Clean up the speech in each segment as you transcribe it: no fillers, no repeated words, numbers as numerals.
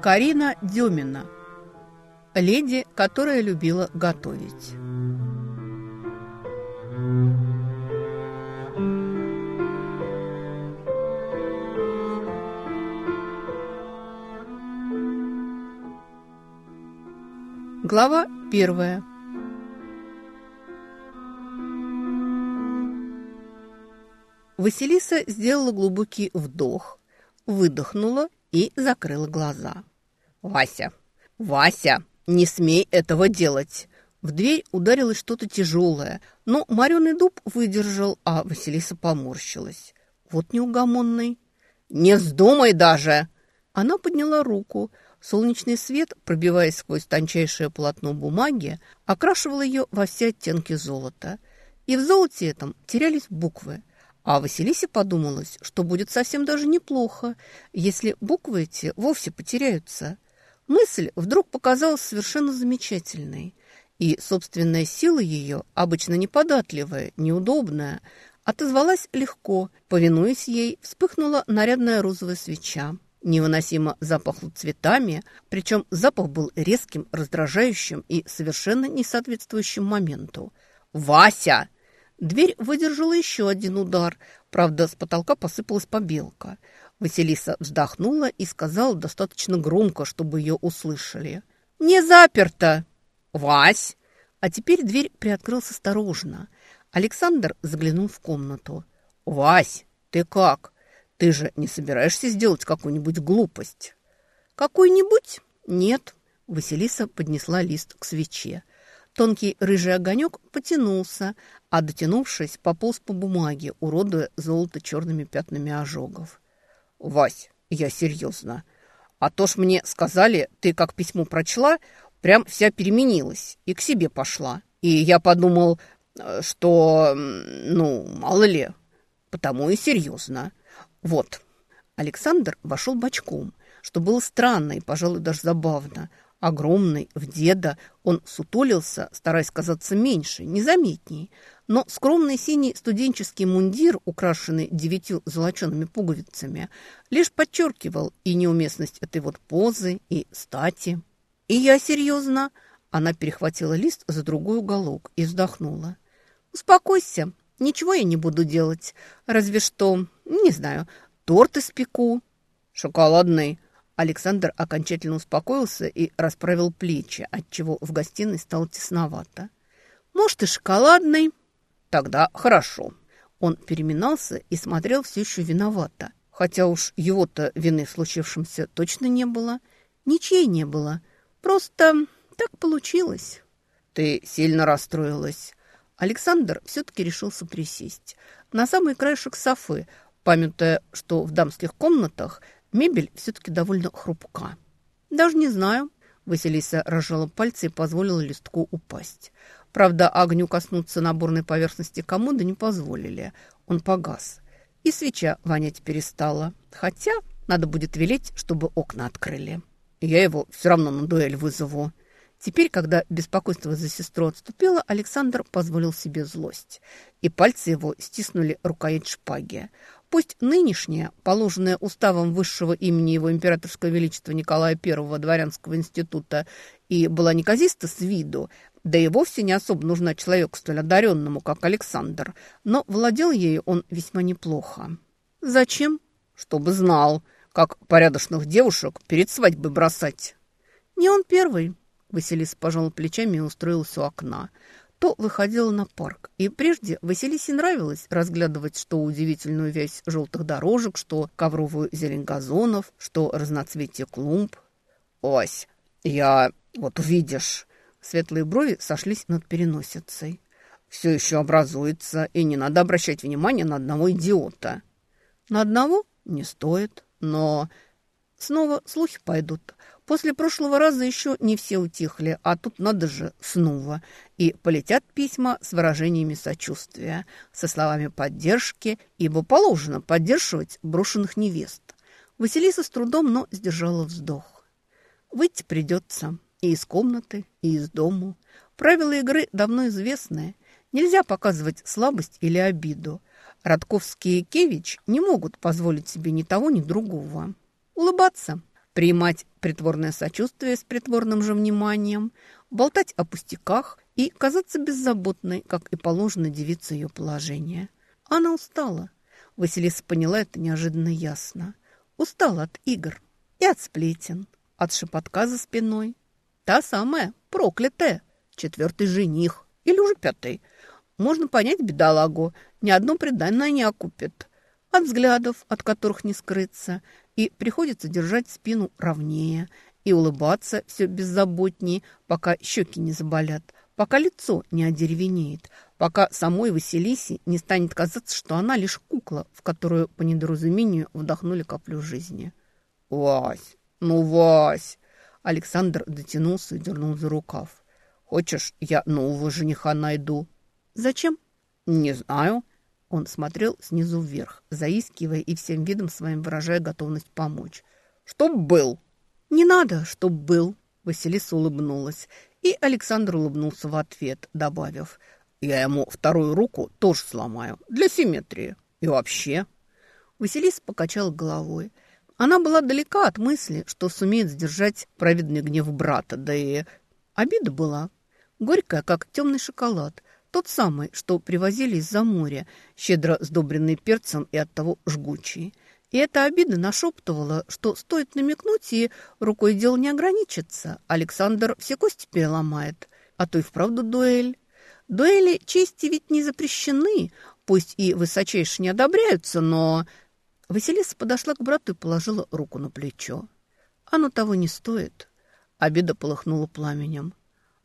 Карина Дюмина. Леди, которая любила готовить. Глава 1. Василиса сделала глубокий вдох, выдохнула и закрыла глаза. «Вася! Вася! Не смей этого делать!» В дверь ударилось что-то тяжелое, но мореный дуб выдержал, а Василиса поморщилась. Вот неугомонный. «Не вздумай даже!» Она подняла руку. Солнечный свет, пробиваясь сквозь тончайшее полотно бумаги, окрашивал ее во все оттенки золота. И в золоте этом терялись буквы. А Василисе подумалось, что будет совсем даже неплохо, если буквы эти вовсе потеряются. Мысль вдруг показалась совершенно замечательной. И собственная сила ее, обычно неподатливая, неудобная, отозвалась легко. Повинуясь ей, вспыхнула нарядная розовая свеча. Невыносимо запахло цветами, причем запах был резким, раздражающим и совершенно не соответствующим моменту. «Вася!» Дверь выдержала еще один удар. Правда, с потолка посыпалась побелка. Василиса вздохнула и сказала достаточно громко, чтобы ее услышали. «Не заперто!» «Вась!» А теперь дверь приоткрылась осторожно. Александр заглянул в комнату. «Вась, ты как? Ты же не собираешься сделать какую-нибудь глупость?» «Какую-нибудь? Нет». Василиса поднесла лист к свече. Тонкий рыжий огонек потянулся, а, дотянувшись, пополз по бумаге, уродуя золото черными пятнами ожогов. «Вась, я серьезно. А то ж мне сказали, ты как письмо прочла, прям вся переменилась и к себе пошла. И я подумал, что, мало ли, потому и серьезно. Вот». Александр вошел бочком, что было странно и, пожалуй, даже забавно. Огромный, в деда, он сутулился, стараясь казаться меньше, незаметней. Но скромный синий студенческий мундир, украшенный 9 золочеными пуговицами, лишь подчеркивал и неуместность этой вот позы, и стати. «И я серьезно!» Она перехватила лист за другой уголок и вздохнула. «Успокойся, ничего я не буду делать, разве что, не знаю, торт испеку». «Шоколадный». Александр окончательно успокоился и расправил плечи, отчего в гостиной стало тесновато. «Может, и шоколадный?» «Тогда хорошо». Он переминался и смотрел все еще виновато. Хотя уж его-то вины в случившемся точно не было. Ничьей не было. Просто так получилось. «Ты сильно расстроилась?» Александр все-таки решился присесть на самый краешек софы, памятуя, что в дамских комнатах мебель все-таки довольно хрупка. «Даже не знаю». Василиса разжала пальцы и позволила листку упасть. Правда, огню коснуться наборной поверхности комода не позволили. Он погас. И свеча вонять перестала. Хотя надо будет велеть, чтобы окна открыли. Я его все равно на дуэль вызову. Теперь, когда беспокойство за сестру отступило, Александр позволил себе злость. И пальцы его стиснули рукоять шпаги. Пусть нынешняя, положенная уставом высшего имени его императорского величества Николая I дворянского института, и была неказиста с виду, да и вовсе не особо нужна человеку столь одаренному, как Александр, но владел ею он весьма неплохо. «Зачем?» «Чтобы знал, как порядочных девушек перед свадьбой бросать». «Не он первый». Василиса пожала плечами и устроилась у окна. То выходила на парк. И прежде Василисе нравилось разглядывать что удивительную вязь желтых дорожек, что ковровую зелень газонов, что разноцветие клумб. «Ось, я... вот увидишь...» Светлые брови сошлись над переносицей. «Все еще образуется, и не надо обращать внимание на одного идиота». «На одного? Не стоит. Но снова слухи пойдут. После прошлого раза еще не все утихли, а тут надо же снова. И полетят письма с выражениями сочувствия, со словами поддержки, ибо положено поддерживать брошенных невест». Василиса с трудом, но сдержала вздох. «Выйти придется и из комнаты, и из дому. Правила игры давно известны. Нельзя показывать слабость или обиду. Радковский и Кевич не могут позволить себе ни того, ни другого. Улыбаться. принимать притворное сочувствие с притворным же вниманием, болтать о пустяках и казаться беззаботной, как и положено девице ее положения. Она устала. Василиса поняла это неожиданно ясно. Устала от игр и от сплетен, от шепотка за спиной. Та самая, проклятая, 4-й жених или уже 5-й. Можно понять бедолагу, ни одно преданное не окупит. От взглядов, от которых не скрыться, и приходится держать спину ровнее и улыбаться все беззаботнее, пока щеки не заболят, пока лицо не одеревенеет, пока самой Василисе не станет казаться, что она лишь кукла, в которую по недоразумению вдохнули каплю жизни. «Вась, ну, Вась!» Александр дотянулся и дернул за рукав. «Хочешь, я нового жениха найду?» «Зачем?» «Не знаю». Он смотрел снизу вверх, заискивая и всем видом своим выражая готовность помочь. «Чтоб был!» «Не надо, чтоб был!» Василиса улыбнулась, и Александр улыбнулся в ответ, добавив: «Я ему вторую руку тоже сломаю, для симметрии. И вообще...» Василиса покачала головой. Она была далека от мысли, что сумеет сдержать праведный гнев брата, да и обида была. Горькая, как темный шоколад, тот самый, что привозили из-за моря, щедро сдобренный перцем и оттого жгучий. И эта обида нашептывала, что стоит намекнуть, и рукой дело не ограничится. Александр все кости переломает, а то и вправду дуэль. Дуэли чести ведь не запрещены, пусть и высочайше не одобряются, но... Василиса подошла к брату и положила руку на плечо. Оно того не стоит. Обида полыхнула пламенем.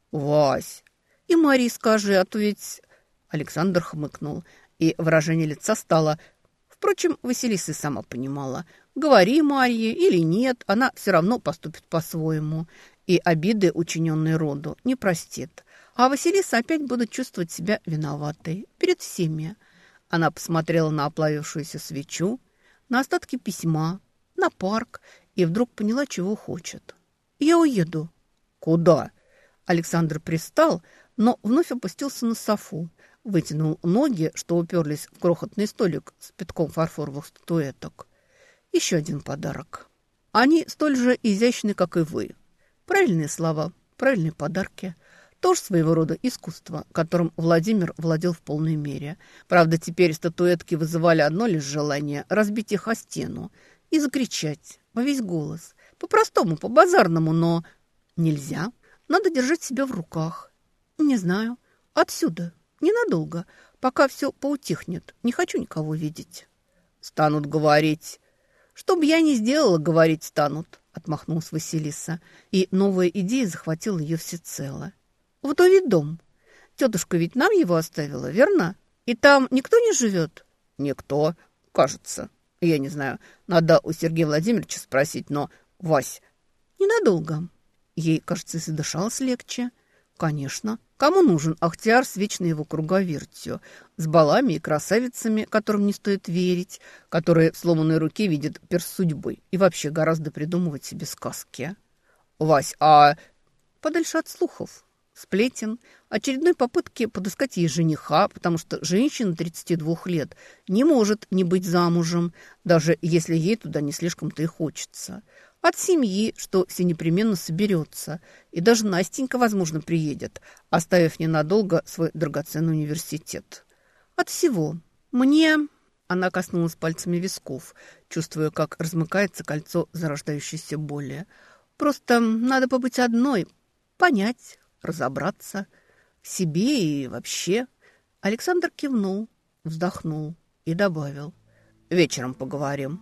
«Вась, и Марии скажи, а то ведь...» Александр хмыкнул, и выражение лица стало... Впрочем, Василиса сама понимала. Говори Марье или нет, она все равно поступит по-своему. И обиды, учиненные роду, не простит. А Василиса опять будет чувствовать себя виноватой перед всеми. Она посмотрела на оплавившуюся свечу, на остатки письма, на парк, и вдруг поняла, чего хочет. «Я уеду». «Куда?» Александр пристал, но вновь опустился на софу, вытянул ноги, что уперлись в крохотный столик с пятком фарфоровых статуэток. Еще один подарок. Они столь же изящны, как и вы. Правильные слова, правильные подарки. Тоже своего рода искусство, которым Владимир владел в полной мере. Правда, теперь статуэтки вызывали одно лишь желание – разбить их о стену и закричать во весь голос. По-простому, по-базарному, но нельзя. Надо держать себя в руках. Не знаю. Отсюда. Ненадолго. Пока все поутихнет. Не хочу никого видеть. Станут говорить. Что бы я ни сделала, говорить станут, отмахнулась Василиса. И новая идея захватила ее всецело. Вдовий дом. Тетушка ведь нам его оставила, верно? И там никто не живет? Никто, кажется. Я не знаю. Надо у Сергея Владимировича спросить, но... Вась. Ненадолго. Ей, кажется, задышалось легче. Конечно. Кому нужен Ахтиар с вечной его круговертью, с балами и красавицами, которым не стоит верить, которые в сломанной руке видят перст судьбы и вообще гораздо придумывать себе сказки? Вась, а... Подальше от слухов, сплетен, очередной попытки подыскать ей жениха, потому что женщина 32 лет не может не быть замужем, даже если ей туда не слишком-то и хочется. От семьи, что все непременно соберется. И даже Настенька, возможно, приедет, оставив ненадолго свой драгоценный университет. От всего. Мне... Она коснулась пальцами висков, чувствуя, как размыкается кольцо зарождающейся боли. Просто надо побыть одной, понять, разобраться в себе и вообще. Александр кивнул, вздохнул и добавил: «Вечером поговорим».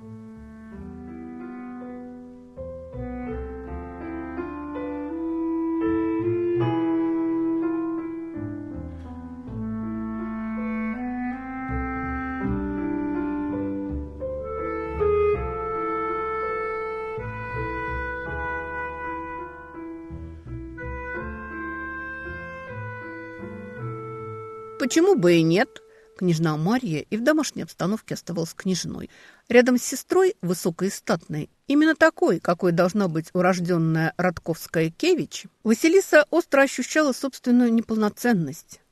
Почему бы и нет? Княжна Марья и в домашней обстановке оставалась княжной. Рядом с сестрой, высокой и статной, именно такой, какой должна быть урожденная Радковская Кевич, Василиса остро ощущала собственную неполноценность.